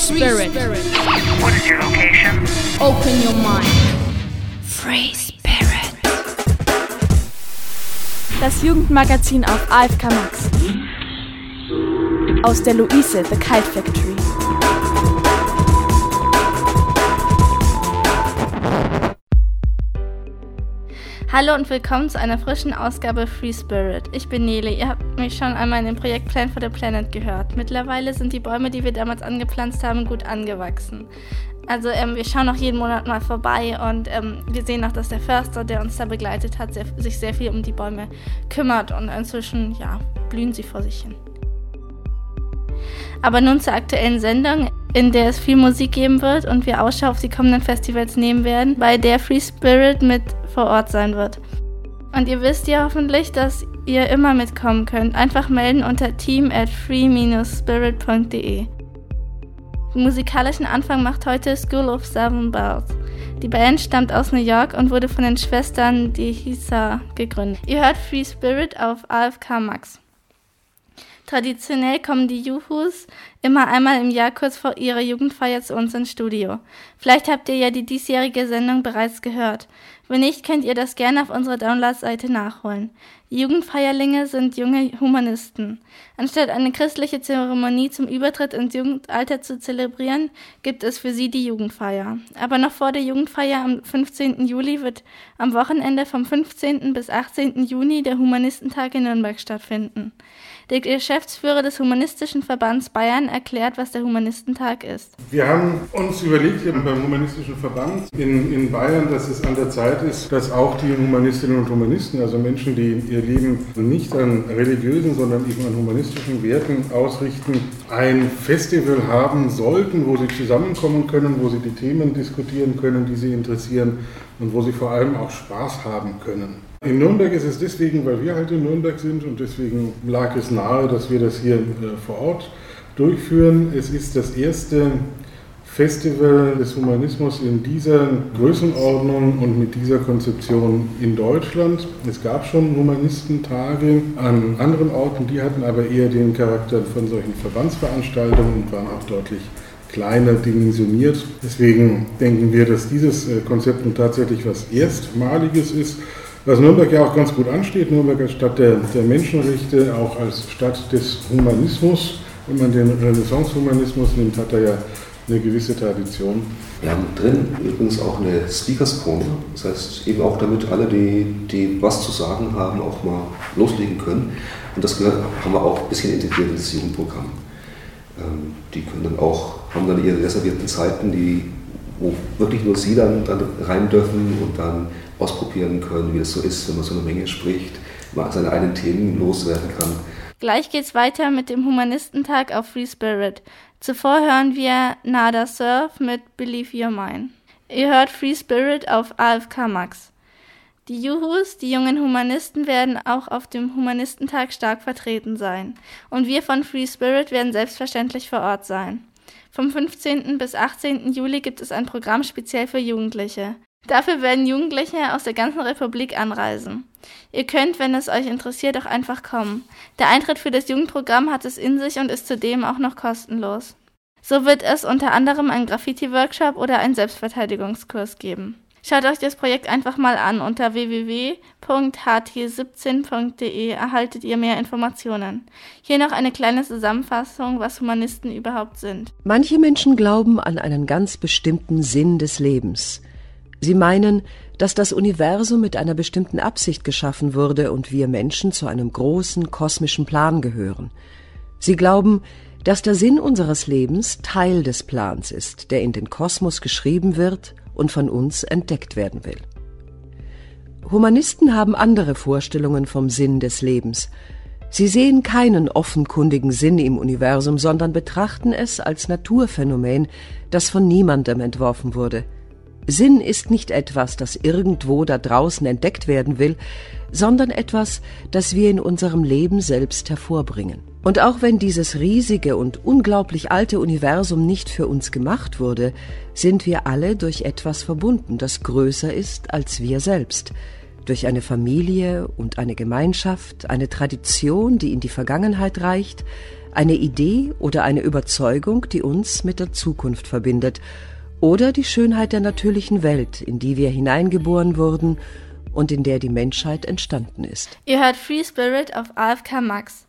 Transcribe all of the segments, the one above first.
Spirit. What is your location? Open your mind. Free Spirit. Das Jugendmagazin auf AFK Max. Aus der Luise, The Kite Factory. Hallo und willkommen zu einer frischen Ausgabe Free Spirit. Ich bin Nele, ihr habt mich schon einmal in dem Projekt Plan for the Planet gehört. Mittlerweile sind die Bäume, die wir damals angepflanzt haben, gut angewachsen. Also wir schauen auch jeden Monat mal vorbei und wir sehen auch, dass der Förster, der uns da begleitet hat, sich sehr viel um die Bäume kümmert und inzwischen blühen sie vor sich hin. Aber nun zur aktuellen Sendung, in der es viel Musik geben wird und wir Ausschau auf die kommenden Festivals nehmen werden, bei der Free Spirit mit vor Ort sein wird. Und ihr wisst ja hoffentlich, dass ihr immer mitkommen könnt. Einfach melden unter team@free-spirit.de. Den musikalischen Anfang macht heute School of Seven Bells. Die Band stammt aus New York und wurde von den Schwestern Dehisa gegründet. Ihr hört Free Spirit auf AFK Max. Traditionell kommen die Juhus immer einmal im Jahr kurz vor ihrer Jugendfeier zu uns ins Studio. Vielleicht habt ihr ja die diesjährige Sendung bereits gehört. Wenn nicht, könnt ihr das gerne auf unserer Download-Seite nachholen. Die Jugendfeierlinge sind junge Humanisten. Anstatt eine christliche Zeremonie zum Übertritt ins Jugendalter zu zelebrieren, gibt es für sie die Jugendfeier. Aber noch vor der Jugendfeier am 15. Juli wird am Wochenende vom 15. bis 18. Juni der Humanistentag in Nürnberg stattfinden. Der Geschäftsführer des Humanistischen Verbands Bayern erklärt, was der Humanistentag ist. Wir haben uns überlegt, hier beim Humanistischen Verband in Bayern, dass es an der Zeit ist, dass auch die Humanistinnen und Humanisten, also Menschen, die ihr Leben nicht an religiösen, sondern eben an humanistischen Werten ausrichten, ein Festival haben sollten, wo sie zusammenkommen können, wo sie die Themen diskutieren können, die sie interessieren und wo sie vor allem auch Spaß haben können. In Nürnberg ist es deswegen, weil wir halt in Nürnberg sind und deswegen lag es nahe, dass wir das hier vor Ort durchführen. Es ist das erste Festival des Humanismus in dieser Größenordnung und mit dieser Konzeption in Deutschland. Es gab schon Humanistentage an anderen Orten, die hatten aber eher den Charakter von solchen Verbandsveranstaltungen und waren auch deutlich kleiner dimensioniert. Deswegen denken wir, dass dieses Konzept nun tatsächlich was Erstmaliges ist, was Nürnberg ja auch ganz gut ansteht. Nürnberg als Stadt der Menschenrechte, auch als Stadt des Humanismus. Wenn man den Renaissance-Humanismus nimmt, hat er ja eine gewisse Tradition. Wir haben drin übrigens auch eine Speakers-Corner. Das heißt, eben auch damit alle, die was zu sagen haben, auch mal loslegen können. Und das haben wir auch ein bisschen integriert in das Jugendprogramm. Die können dann auch, haben dann ihre reservierten Zeiten, wo wirklich nur sie dann rein dürfen und dann ausprobieren können, wie das so ist, wenn man so eine Menge spricht, mal seine eigenen Themen loswerden kann. Gleich geht's weiter mit dem Humanistentag auf Free Spirit. Zuvor hören wir Nada Surf mit Believe Your Mind. Ihr hört Free Spirit auf AFK Max. Die Juhus, die jungen Humanisten, werden auch auf dem Humanistentag stark vertreten sein. Und wir von Free Spirit werden selbstverständlich vor Ort sein. Vom 15. bis 18. Juli gibt es ein Programm speziell für Jugendliche. Dafür werden Jugendliche aus der ganzen Republik anreisen. Ihr könnt, wenn es euch interessiert, auch einfach kommen. Der Eintritt für das Jugendprogramm hat es in sich und ist zudem auch noch kostenlos. So wird es unter anderem einen Graffiti-Workshop oder einen Selbstverteidigungskurs geben. Schaut euch das Projekt einfach mal an. Unter www.ht17.de erhaltet ihr mehr Informationen. Hier noch eine kleine Zusammenfassung, was Humanisten überhaupt sind. Manche Menschen glauben an einen ganz bestimmten Sinn des Lebens. Sie meinen, dass das Universum mit einer bestimmten Absicht geschaffen wurde und wir Menschen zu einem großen kosmischen Plan gehören. Sie glauben, dass der Sinn unseres Lebens Teil des Plans ist, der in den Kosmos geschrieben wird und von uns entdeckt werden will. Humanisten haben andere Vorstellungen vom Sinn des Lebens. Sie sehen keinen offenkundigen Sinn im Universum, sondern betrachten es als Naturphänomen, das von niemandem entworfen wurde. Sinn ist nicht etwas, das irgendwo da draußen entdeckt werden will, sondern etwas, das wir in unserem Leben selbst hervorbringen. Und auch wenn dieses riesige und unglaublich alte Universum nicht für uns gemacht wurde, sind wir alle durch etwas verbunden, das größer ist als wir selbst. Durch eine Familie und eine Gemeinschaft, eine Tradition, die in die Vergangenheit reicht, eine Idee oder eine Überzeugung, die uns mit der Zukunft verbindet, oder die Schönheit der natürlichen Welt, in die wir hineingeboren wurden und in der die Menschheit entstanden ist. Ihr hört Free Spirit auf AFK Max.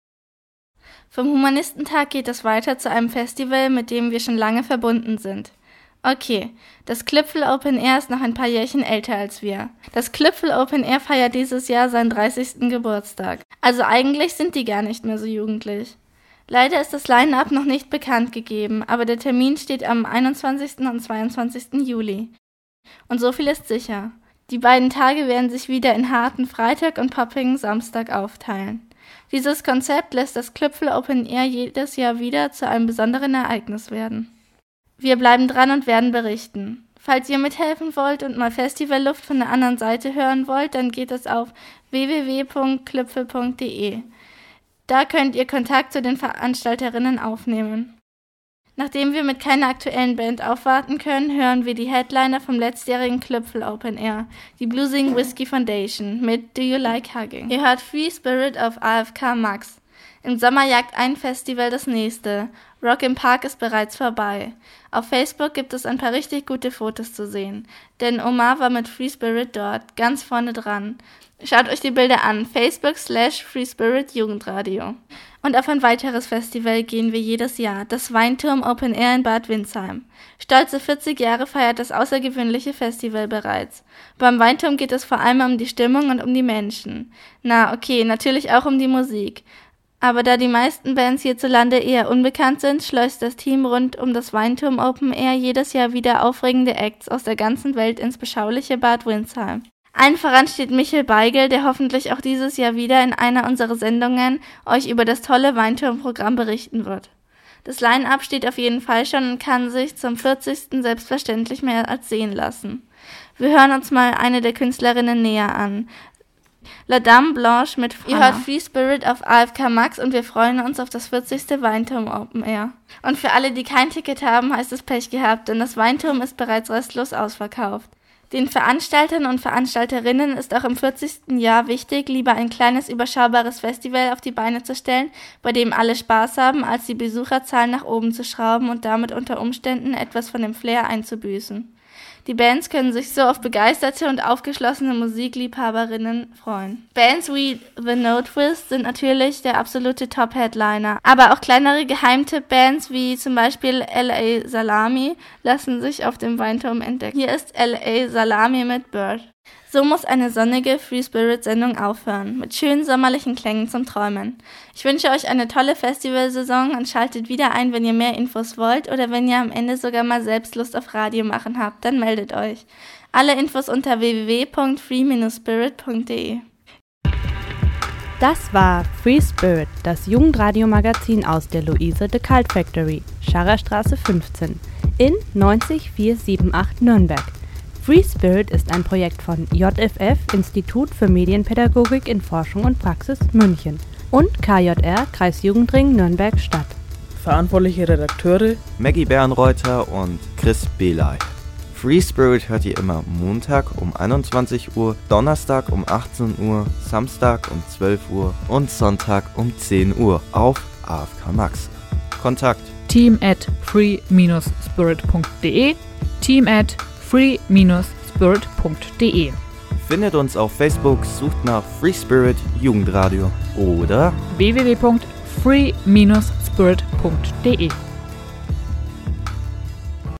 Vom Humanistentag geht es weiter zu einem Festival, mit dem wir schon lange verbunden sind. Okay, das Klüpfel Open Air ist noch ein paar Jährchen älter als wir. Das Klüpfel Open Air feiert dieses Jahr seinen 30. Geburtstag. Also eigentlich sind die gar nicht mehr so jugendlich. Leider ist das Line-Up noch nicht bekannt gegeben, aber der Termin steht am 21. und 22. Juli. Und so viel ist sicher. Die beiden Tage werden sich wieder in harten Freitag und poppigen Samstag aufteilen. Dieses Konzept lässt das Klüpfel Open Air jedes Jahr wieder zu einem besonderen Ereignis werden. Wir bleiben dran und werden berichten. Falls ihr mithelfen wollt und mal Festivalluft von der anderen Seite hören wollt, dann geht es auf www.klüpfel.de. Da könnt ihr Kontakt zu den Veranstalterinnen aufnehmen. Nachdem wir mit keiner aktuellen Band aufwarten können, hören wir die Headliner vom letztjährigen Klüpfel Open Air, die Bluesing Whiskey Foundation mit Do You Like Hugging. Ihr hört Free Spirit auf AFK Max. Im Sommer jagt ein Festival das nächste. Rock im Park ist bereits vorbei. Auf Facebook gibt es ein paar richtig gute Fotos zu sehen, denn Omar war mit Free Spirit dort, ganz vorne dran. Schaut euch die Bilder an, Facebook/Free Spirit Jugendradio. Und auf ein weiteres Festival gehen wir jedes Jahr, das Weinturm Open Air in Bad Windsheim. Stolze 40 Jahre feiert das außergewöhnliche Festival bereits. Beim Weinturm geht es vor allem um die Stimmung und um die Menschen. Na, okay, natürlich auch um die Musik. Aber da die meisten Bands hierzulande eher unbekannt sind, schleust das Team rund um das Weinturm Open Air jedes Jahr wieder aufregende Acts aus der ganzen Welt ins beschauliche Bad Windsheim. Allen voran steht Michael Beigel, der hoffentlich auch dieses Jahr wieder in einer unserer Sendungen euch über das tolle Weinturmprogramm berichten wird. Das Line-Up steht auf jeden Fall schon und kann sich zum 40. selbstverständlich mehr als sehen lassen. Wir hören uns mal eine der Künstlerinnen näher an. La Dame Blanche mit Ihr hört Free Spirit auf AFK Max und wir freuen uns auf das 40. Weinturm Open Air. Und für alle, die kein Ticket haben, heißt es Pech gehabt, denn das Weinturm ist bereits restlos ausverkauft. Den Veranstaltern und Veranstalterinnen ist auch im 40. Jahr wichtig, lieber ein kleines, überschaubares Festival auf die Beine zu stellen, bei dem alle Spaß haben, als die Besucherzahlen nach oben zu schrauben und damit unter Umständen etwas von dem Flair einzubüßen. Die Bands können sich so auf begeisterte und aufgeschlossene Musikliebhaberinnen freuen. Bands wie The No Twist sind natürlich der absolute Top-Headliner, aber auch kleinere Geheimtipp-Bands wie zum Beispiel L.A. Salami lassen sich auf dem Weinturm entdecken. Hier ist L.A. Salami mit Bird. So muss eine sonnige Free-Spirit-Sendung aufhören, mit schönen sommerlichen Klängen zum Träumen. Ich wünsche euch eine tolle Festivalsaison und schaltet wieder ein, wenn ihr mehr Infos wollt oder wenn ihr am Ende sogar mal selbst Lust auf Radio machen habt, dann meldet euch. Alle Infos unter www.free-spirit.de. Das war Free Spirit, das Jugendradiomagazin aus der Luise de Cult Factory, Scharrerstraße 15 in 90478 Nürnberg. Free Spirit ist ein Projekt von JFF, Institut für Medienpädagogik in Forschung und Praxis München und KJR, Kreisjugendring Nürnberg-Stadt. Verantwortliche Redakteure Maggie Bernreuther und Chris Belay. Free Spirit hört ihr immer Montag um 21 Uhr, Donnerstag um 18 Uhr, Samstag um 12 Uhr und Sonntag um 10 Uhr auf AFK Max. Kontakt team@free-spirit.de, team@free-spirit.de. Findet uns auf Facebook, sucht nach Free Spirit Jugendradio oder www.free-spirit.de.